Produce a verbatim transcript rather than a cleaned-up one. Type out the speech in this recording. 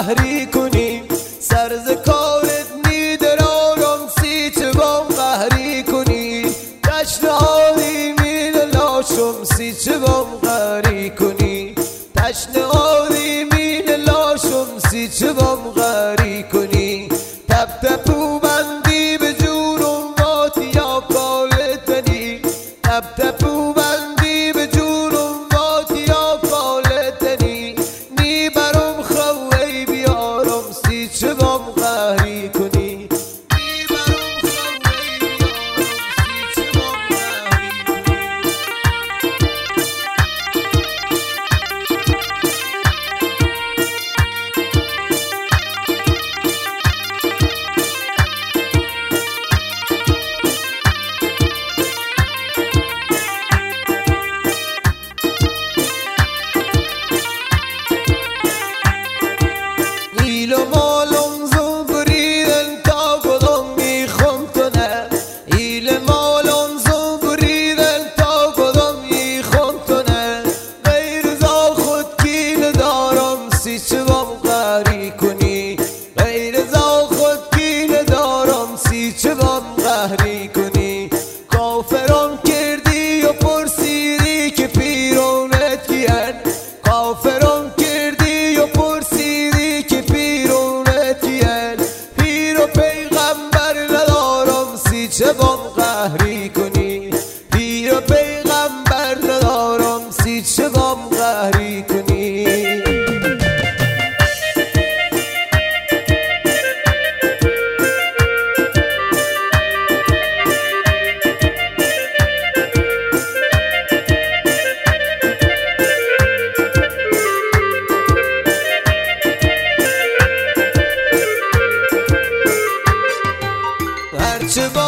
قهری کنی سرز کارت میدرارم سی چه بام قهری کنی تشنهادی مین لاشم سی چه بام قهری کنی تشنهادی مین لاشم سی چه بام قهری کنی تب تپو بندی به جونم واتی یا کالتنی تب تپو بندی به جونم واتی یا کالتنی نی برم خوی بیارم سی چه بام قهری کنی نی برم خوی بیارم سی چه بام قهری ایل و مالم زو بریدن تا کدام میخوام تو نه ایل مالم زو بریدن تا کدام میخوام تو نه غیر زا خود کیل دارم سی چه بام قهری کنی غیر زا خود کیل دارم سی چه بام قهری کنی کافران کردی و پرسیدی که پیرانت کیان کافران کردی و پرسیدی که پیرانت کیان پیر و پیغمبر ندارم سی چه بام قهری کنی پیر و پیغمبر ندارم سی چه بام قهری کنی هرچه با